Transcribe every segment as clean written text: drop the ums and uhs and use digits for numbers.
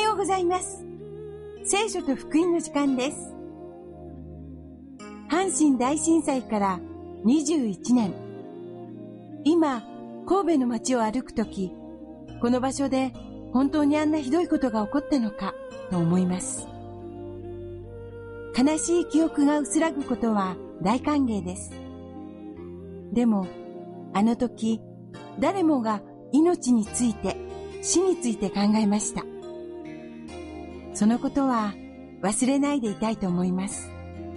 ようございます。聖書と福音の時間です。阪神大震災から21年。今、神戸の街を歩くとき、この場所で本当にあんなひどいことが起こったのかと思います。悲しい記憶が薄らぐことは大歓迎です。でも、あの時、誰もが命について、死について考えました。そのことは忘れないでいたいと思います。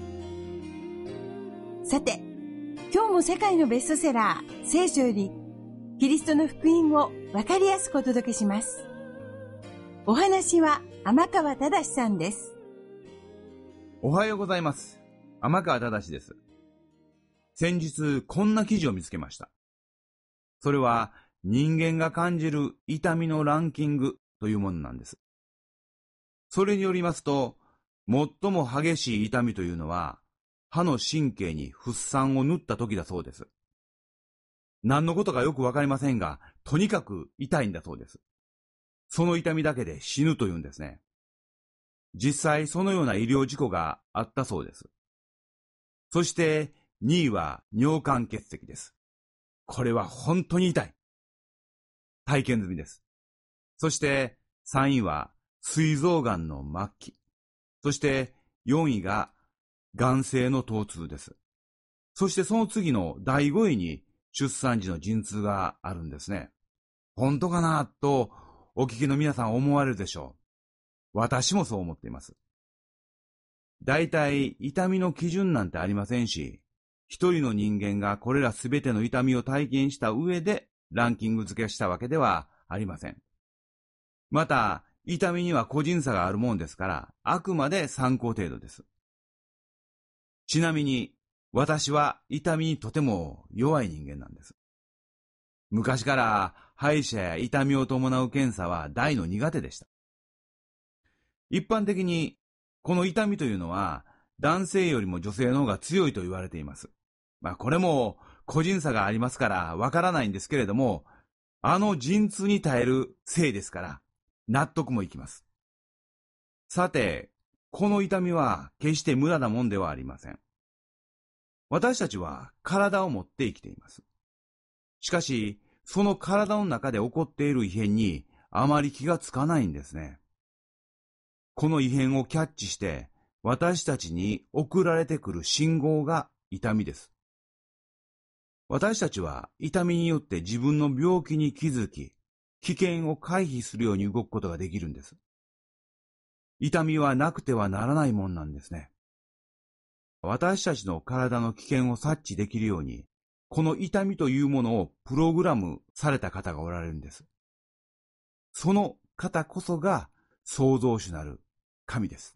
さて、今日も世界のベストセラー、聖書より、キリストの福音をわかりやすくお届けします。お話は天川忠さんです。 おはようございます。天川忠です。先日こんな記事を見つけました。それは人間が感じる痛みのランキングというものなんです。それによりますと、最も激しい痛みというのは、歯の神経にフッ酸を塗った時だそうです。何のことかよくわかりませんが、とにかく痛いんだそうです。その痛みだけで死ぬというんですね。実際そのような医療事故があったそうです。そして2位は尿管結石です。これは本当に痛い。体験済みです。そして3位は膵臓がんの末期。そして4位が癌性の疼痛です。そしてその次の第5位に出産時の陣痛があるんですね。本当かなとお聞きの皆さん思われるでしょう。私もそう思っています。だいたい痛みの基準なんてありませんし、一人の人間がこれらすべての痛みを体験した上でランキング付けしたわけではありません。また、痛みには個人差があるもんですから、あくまで参考程度です。ちなみに、私は痛みにとても弱い人間なんです。昔から歯医者や痛みを伴う検査は大の苦手でした。一般的にこの痛みというのは男性よりも女性の方が強いと言われています。これも個人差がありますからわからないんですけれども、あの陣痛に耐えるせいですから納得もいきます。さて、この痛みは決して無駄なもんではありません。私たちは体を持って生きています。しかし、その体の中で起こっている異変にあまり気がつかないんですね。この異変をキャッチして、私たちに送られてくる信号が痛みです。私たちは痛みによって自分の病気に気づき、危険を回避するように動くことができるんです。痛みはなくてはならないもんなんですね。私たちの体の危険を察知できるように、この痛みというものをプログラムされた方がおられるんです。その方こそが創造主なる神です。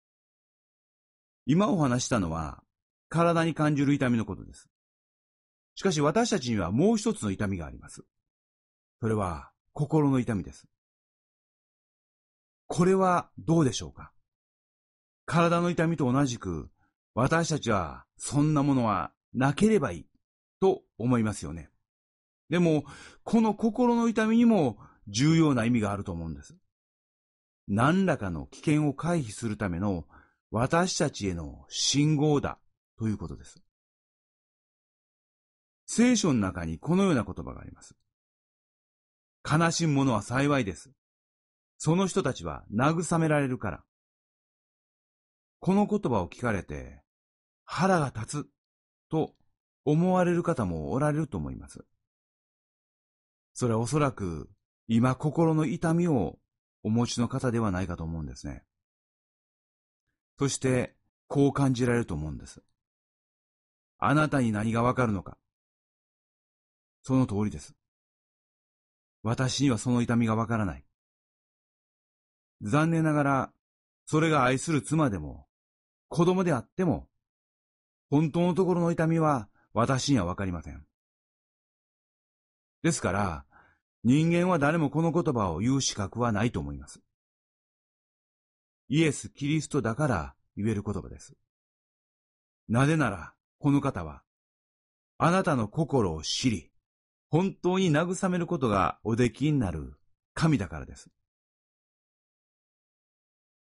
今お話したのは体に感じる痛みのことです。しかし私たちにはもう一つの痛みがあります。それは心の痛みです。これはどうでしょうか。体の痛みと同じく私たちはそんなものはなければいいと思いますよね。でもこの心の痛みにも重要な意味があると思うんです。何らかの危険を回避するための私たちへの信号だということです。聖書の中にこのような言葉があります。悲しむ者は幸いです。その人たちは慰められるから。この言葉を聞かれて腹が立つと思われる方もおられると思います。それはおそらく今心の痛みをお持ちの方ではないかと思うんですね。そしてこう感じられると思うんです。あなたに何がわかるのか。その通りです。私にはその痛みがわからない。残念ながらそれが愛する妻でも子供であっても本当のところの痛みは私にはわかりません。ですから人間は誰もこの言葉を言う資格はないと思います。イエス・キリストだから言える言葉です。なぜならこの方はあなたの心を知り、本当に慰めることがおできになる神だからです。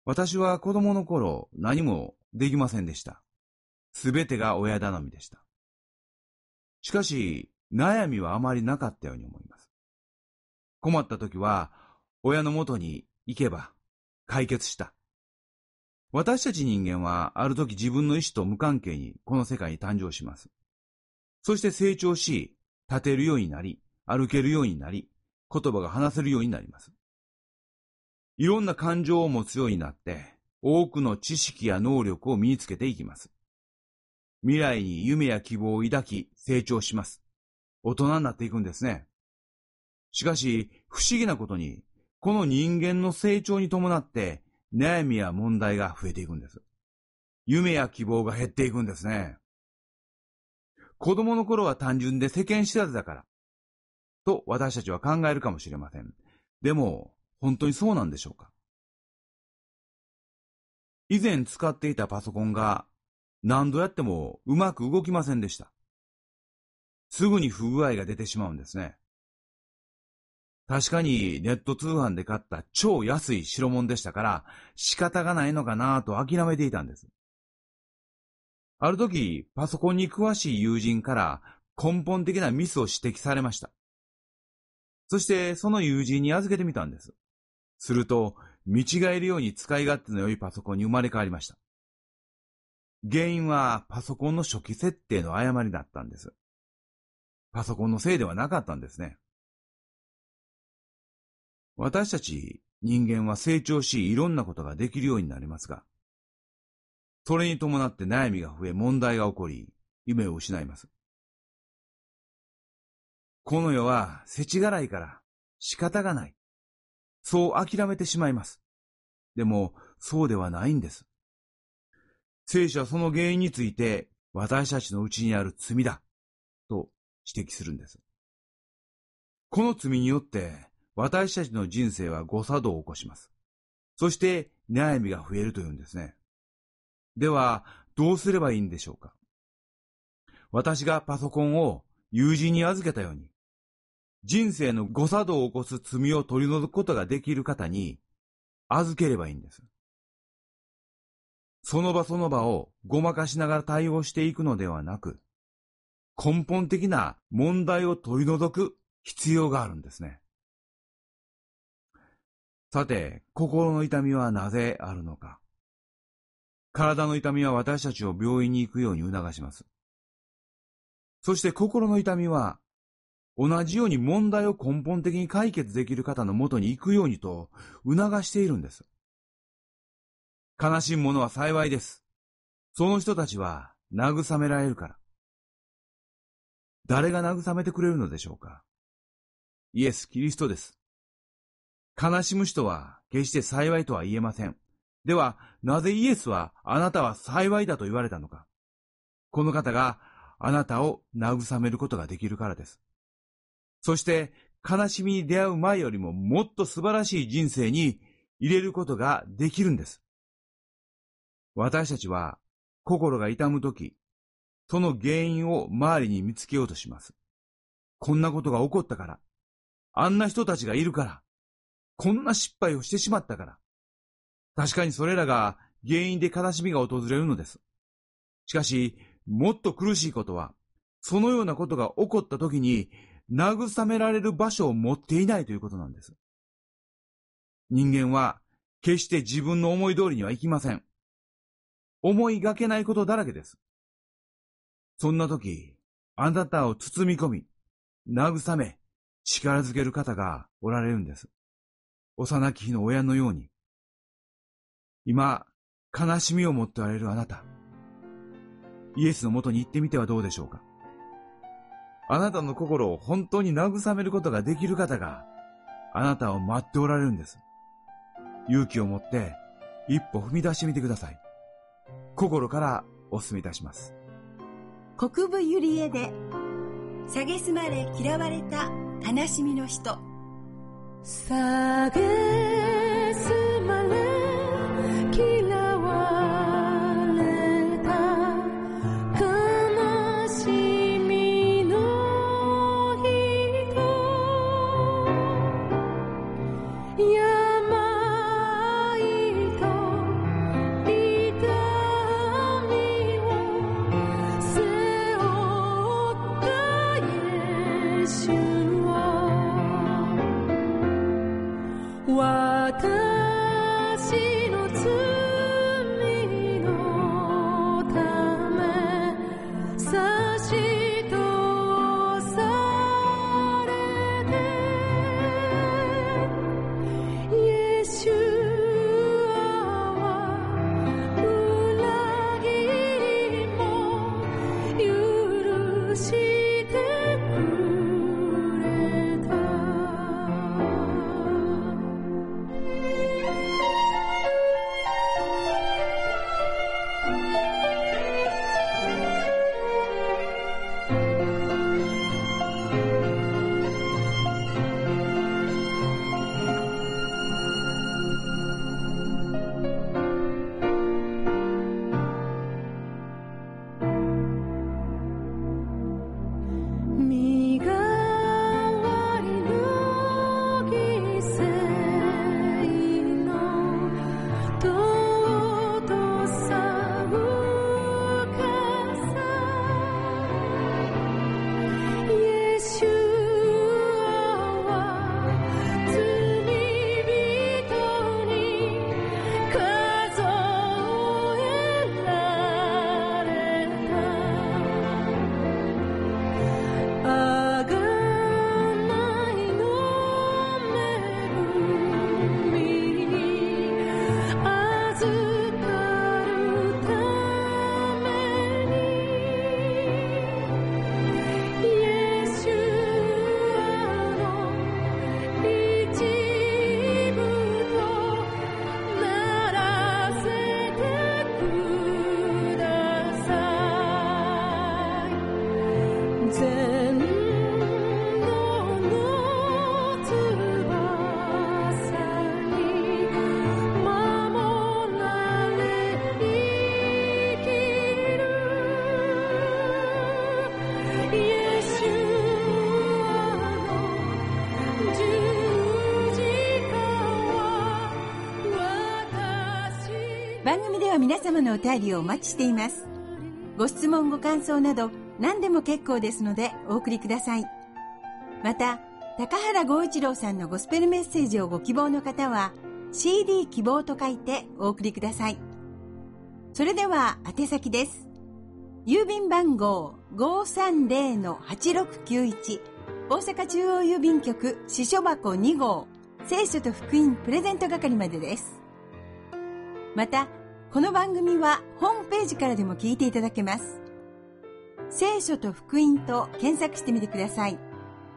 私は子供の頃何もできませんでした。すべてが親頼みでした。しかし、悩みはあまりなかったように思います。困った時は、親のもとに行けば解決した。私たち人間はある時自分の意志と無関係にこの世界に誕生します。そして成長し、立てるようになり、歩けるようになり、言葉が話せるようになります。いろんな感情を持つようになって、多くの知識や能力を身につけていきます。未来に夢や希望を抱き、成長します。大人になっていくんですね。しかし、不思議なことに、この人間の成長に伴って、悩みや問題が増えていくんです。夢や希望が減っていくんですね。子供の頃は単純で世間知らずだから、と私たちは考えるかもしれません。でも、本当にそうなんでしょうか。以前使っていたパソコンが何度やってもうまく動きませんでした。すぐに不具合が出てしまうんですね。確かにネット通販で買った超安い代物でしたから仕方がないのかなと諦めていたんです。ある時、パソコンに詳しい友人から根本的なミスを指摘されました。そしてその友人に預けてみたんです。すると、見違えるように使い勝手の良いパソコンに生まれ変わりました。原因はパソコンの初期設定の誤りだったんです。パソコンのせいではなかったんですね。私たち人間は成長しいろんなことができるようになりますが、それに伴って悩みが増え問題が起こり、夢を失います。この世は世知辛いから仕方がない。そう諦めてしまいます。でも、そうではないんです。聖書はその原因について、私たちのうちにある罪だ、と指摘するんです。この罪によって、私たちの人生は誤作動を起こします。そして、悩みが増えるというんですね。では、どうすればいいんでしょうか。私がパソコンを友人に預けたように、人生の誤作動を起こす罪を取り除くことができる方に預ければいいんです。その場その場をごまかしながら対応していくのではなく、根本的な問題を取り除く必要があるんですね。さて、心の痛みはなぜあるのか。体の痛みは私たちを病院に行くように促します。そして心の痛みは同じように問題を根本的に解決できる方のもとに行くようにと促しているんです。悲しむ者は幸いです。その人たちは慰められるから。誰が慰めてくれるのでしょうか。イエス・キリストです。悲しむ人は決して幸いとは言えません。では、なぜイエスはあなたは幸いだと言われたのか。この方があなたを慰めることができるからです。そして悲しみに出会う前よりももっと素晴らしい人生に入れることができるんです。私たちは心が痛むとき、その原因を周りに見つけようとします。こんなことが起こったから、あんな人たちがいるから、こんな失敗をしてしまったから。確かにそれらが原因で悲しみが訪れるのです。しかし、もっと苦しいことは、そのようなことが起こったときに、慰められる場所を持っていないということなんです。人間は決して自分の思い通りにはいきません。思いがけないことだらけです。そんな時、あなたを包み込み、慰め、力づける方がおられるんです。幼き日の親のように。今、悲しみを持っておられるあなた。イエスのもとに行ってみてはどうでしょうか。あなたの心を本当に慰めることができる方があなたを待っておられるんです。勇気を持って一歩踏み出してみてください。心からお勧めいたします。 国分ゆりえで蔑まれ嫌われた悲しみの人。 蔑まれ嫌われた悲しみの人、病と番組では皆様のお便りをお待ちしています。ご質問ご感想など何でも結構ですのでお送りください。また、高原剛一郎さんのゴスペルメッセージをご希望の方は CD 希望と書いてお送りください。それでは宛先です。郵便番号 530-8691 大阪中央郵便局支所箱2号聖書と福音プレゼント係までです。また、この番組はホームページからでも聞いていただけます。聖書と福音と検索してみてください。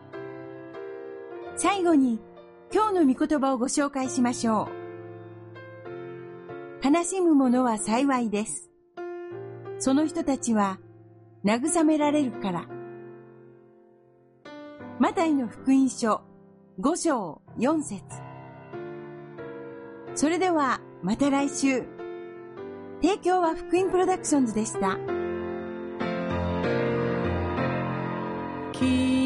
最後に、今日の御言葉をご紹介しましょう。悲しむ者は幸いです。その人たちは慰められるから。マタイの福音書5章4節。それではまた来週。提供は福音プロダクションズでした。